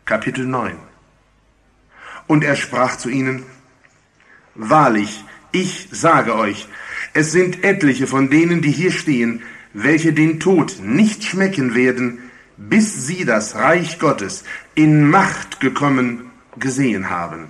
Kapitel 9. Und er sprach zu ihnen: Wahrlich, ich sage euch, es sind etliche von denen, die hier stehen, welche den Tod nicht schmecken werden, bis sie das Reich Gottes in Macht gekommen gesehen haben.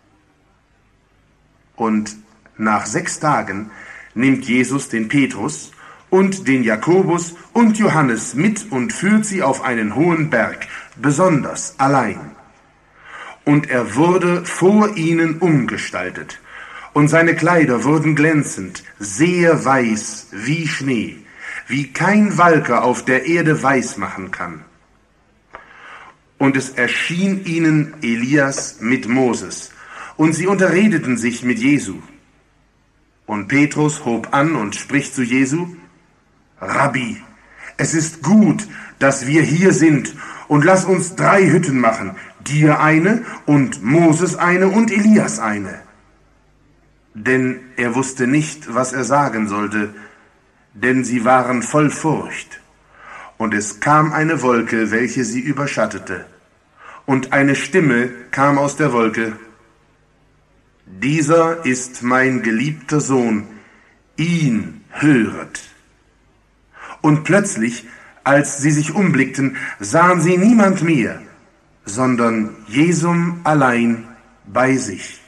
Und nach 6 Tagen nimmt Jesus den Petrus und den Jakobus und Johannes mit und führt sie auf einen hohen Berg, besonders allein. Und er wurde vor ihnen umgestaltet, und seine Kleider wurden glänzend, sehr weiß wie Schnee, wie kein Walker auf der Erde weiß machen kann. Und es erschien ihnen Elias mit Moses, und sie unterredeten sich mit Jesu. Und Petrus hob an und spricht zu Jesu: Rabbi, es ist gut, dass wir hier sind, und lass uns 3 Hütten machen, dir eine und Moses eine und Elias eine. Denn er wusste nicht, was er sagen sollte, denn sie waren voll Furcht. Und es kam eine Wolke, welche sie überschattete. Und eine Stimme kam aus der Wolke: Dieser ist mein geliebter Sohn, ihn höret. Und plötzlich, als sie sich umblickten, sahen sie niemand mehr, sondern Jesum allein bei sich.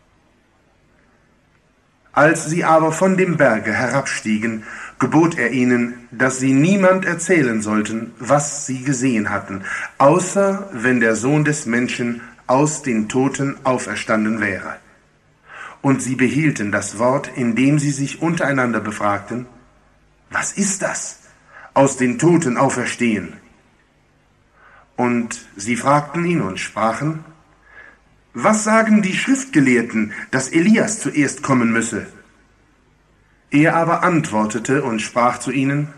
Als sie aber von dem Berge herabstiegen, gebot er ihnen, dass sie niemand erzählen sollten, was sie gesehen hatten, außer wenn der Sohn des Menschen aus den Toten auferstanden wäre. Und sie behielten das Wort, indem sie sich untereinander befragten: Was ist das? Aus den Toten auferstehen. Und sie fragten ihn und sprachen: Was sagen die Schriftgelehrten, dass Elias zuerst kommen müsse? Er aber antwortete und sprach zu ihnen: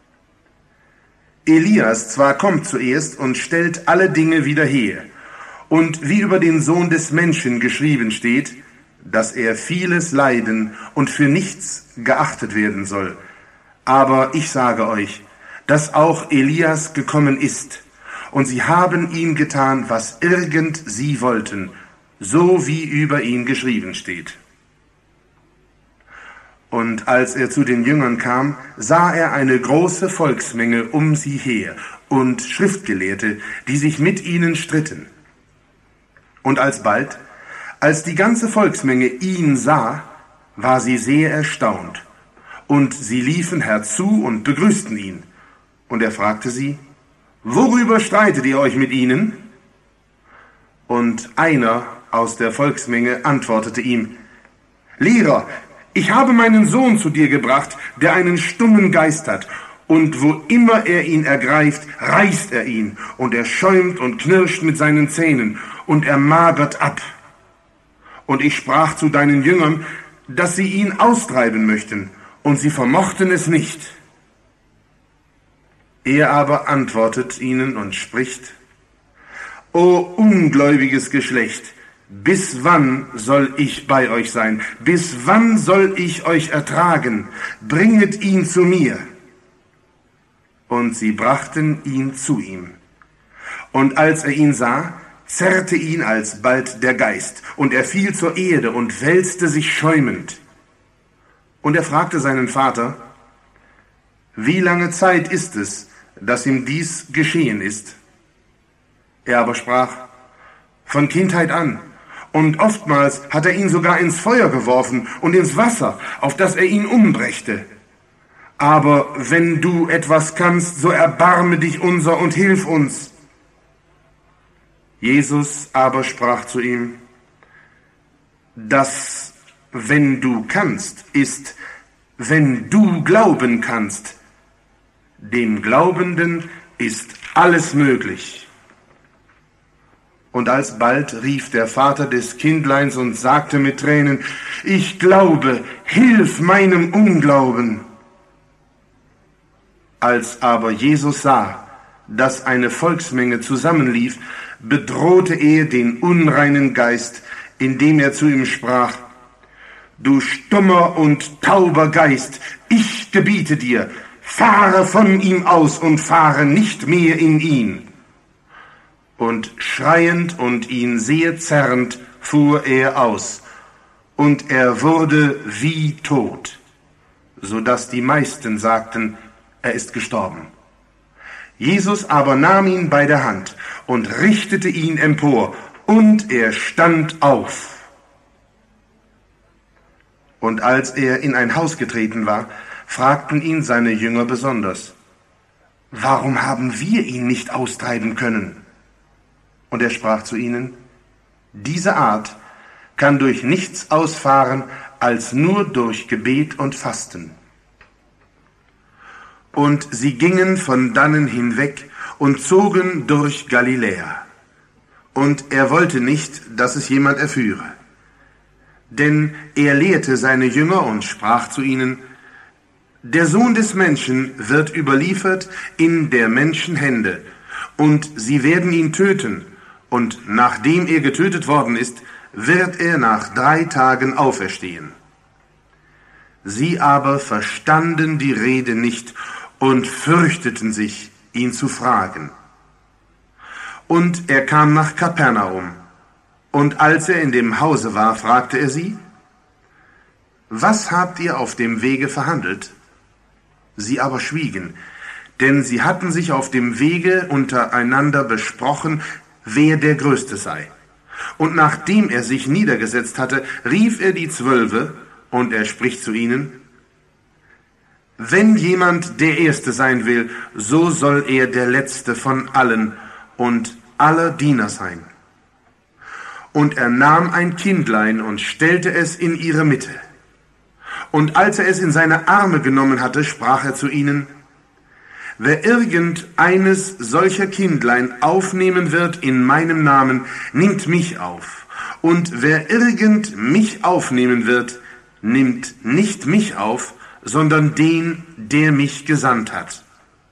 Elias zwar kommt zuerst und stellt alle Dinge wieder her, und wie über den Sohn des Menschen geschrieben steht, dass er vieles leiden und für nichts geachtet werden soll. Aber ich sage euch, dass auch Elias gekommen ist, und sie haben ihm getan, was irgend sie wollten, so wie über ihn geschrieben steht. Und als er zu den Jüngern kam, sah er eine große Volksmenge um sie her und Schriftgelehrte, die sich mit ihnen stritten. Und alsbald, als die ganze Volksmenge ihn sah, war sie sehr erstaunt, und sie liefen herzu und begrüßten ihn. Und er fragte sie: Worüber streitet ihr euch mit ihnen? Und einer aus der Volksmenge antwortete ihm: Lehrer, ich habe meinen Sohn zu dir gebracht, der einen stummen Geist hat, und wo immer er ihn ergreift, reißt er ihn, und er schäumt und knirscht mit seinen Zähnen, und er magert ab. Und ich sprach zu deinen Jüngern, dass sie ihn austreiben möchten, und sie vermochten es nicht. Er aber antwortet ihnen und spricht: O ungläubiges Geschlecht, bis wann soll ich bei euch sein? Bis wann soll ich euch ertragen? Bringet ihn zu mir. Und sie brachten ihn zu ihm. Und als er ihn sah, zerrte ihn alsbald der Geist, und er fiel zur Erde und wälzte sich schäumend. Und er fragte seinen Vater: Wie lange Zeit ist es, dass ihm dies geschehen ist? Er aber sprach: Von Kindheit an. Und oftmals hat er ihn sogar ins Feuer geworfen und ins Wasser, auf dass er ihn umbrächte. Aber wenn du etwas kannst, so erbarme dich unser und hilf uns. Jesus aber sprach zu ihm: Das, wenn du kannst, ist, wenn du glauben kannst. Dem Glaubenden ist alles möglich. Und alsbald rief der Vater des Kindleins und sagte mit Tränen: Ich glaube, hilf meinem Unglauben. Als aber Jesus sah, dass eine Volksmenge zusammenlief, bedrohte er den unreinen Geist, indem er zu ihm sprach: Du stummer und tauber Geist, ich gebiete dir, fahre von ihm aus und fahre nicht mehr in ihn. Und schreiend und ihn sehr zerrend fuhr er aus, und er wurde wie tot, so dass die meisten sagten, er ist gestorben. Jesus aber nahm ihn bei der Hand und richtete ihn empor, und er stand auf. Und als er in ein Haus getreten war, fragten ihn seine Jünger besonders: Warum haben wir ihn nicht austreiben können? Und er sprach zu ihnen: Diese Art kann durch nichts ausfahren, als nur durch Gebet und Fasten. Und sie gingen von dannen hinweg und zogen durch Galiläa. Und er wollte nicht, dass es jemand erführe. Denn er lehrte seine Jünger und sprach zu ihnen: Der Sohn des Menschen wird überliefert in der Menschen Hände, und sie werden ihn töten, und nachdem er getötet worden ist, wird er nach 3 Tagen auferstehen. Sie aber verstanden die Rede nicht und fürchteten sich, ihn zu fragen. Und er kam nach Kapernaum, und als er in dem Hause war, fragte er sie: Was habt ihr auf dem Wege verhandelt? Sie aber schwiegen, denn sie hatten sich auf dem Wege untereinander besprochen, wer der Größte sei. Und nachdem er sich niedergesetzt hatte, rief er die 12, und er spricht zu ihnen: Wenn jemand der Erste sein will, so soll er der Letzte von allen und aller Diener sein. Und er nahm ein Kindlein und stellte es in ihre Mitte. Und als er es in seine Arme genommen hatte, sprach er zu ihnen: Wer irgend eines solcher Kindlein aufnehmen wird in meinem Namen, nimmt mich auf. Und wer irgend mich aufnehmen wird, nimmt nicht mich auf, sondern den, der mich gesandt hat.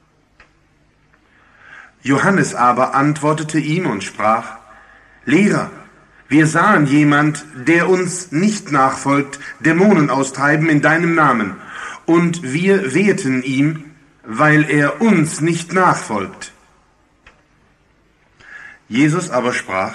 Johannes aber antwortete ihm und sprach: Lehrer, wir sahen jemand, der uns nicht nachfolgt, Dämonen austreiben in deinem Namen, und wir wehrten ihm, weil er uns nicht nachfolgt. Jesus aber sprach: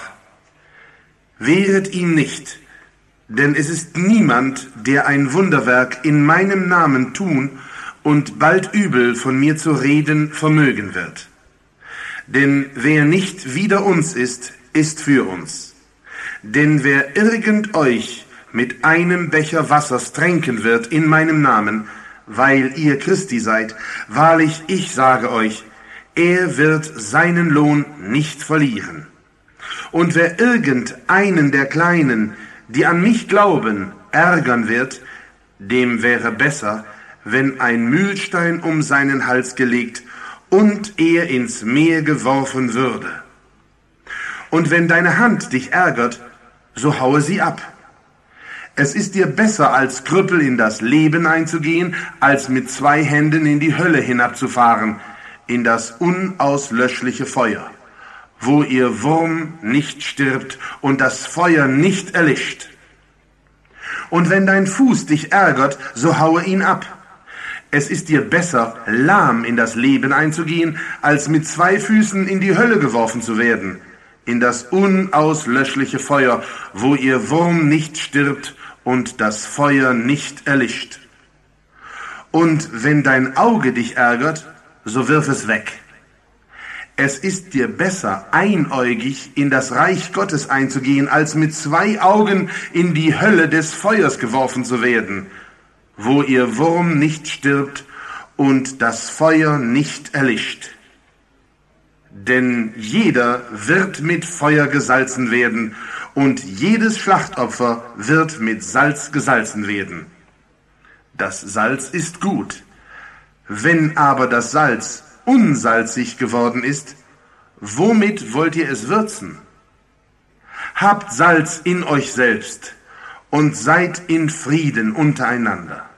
Wehret ihm nicht, denn es ist niemand, der ein Wunderwerk in meinem Namen tun und bald übel von mir zu reden vermögen wird. Denn wer nicht wider uns ist, ist für uns. Denn wer irgend euch mit einem Becher Wassers tränken wird in meinem Namen, weil ihr Christi seid, wahrlich, ich sage euch, er wird seinen Lohn nicht verlieren. Und wer irgendeinen der Kleinen, die an mich glauben, ärgern wird, dem wäre besser, wenn ein Mühlstein um seinen Hals gelegt und er ins Meer geworfen würde. Und wenn deine Hand dich ärgert, so haue sie ab. Es ist dir besser, als Krüppel in das Leben einzugehen, als mit 2 Händen in die Hölle hinabzufahren, in das unauslöschliche Feuer, wo ihr Wurm nicht stirbt und das Feuer nicht erlischt. Und wenn dein Fuß dich ärgert, so haue ihn ab. Es ist dir besser, lahm in das Leben einzugehen, als mit 2 Füßen in die Hölle geworfen zu werden, in das unauslöschliche Feuer, wo ihr Wurm nicht stirbt und das Feuer nicht erlischt. Und wenn dein Auge dich ärgert, so wirf es weg. Es ist dir besser, einäugig in das Reich Gottes einzugehen, als mit 2 Augen in die Hölle des Feuers geworfen zu werden, wo ihr Wurm nicht stirbt und das Feuer nicht erlischt. Denn jeder wird mit Feuer gesalzen werden, und jedes Schlachtopfer wird mit Salz gesalzen werden. Das Salz ist gut. Wenn aber das Salz unsalzig geworden ist, womit wollt ihr es würzen? Habt Salz in euch selbst und seid in Frieden untereinander.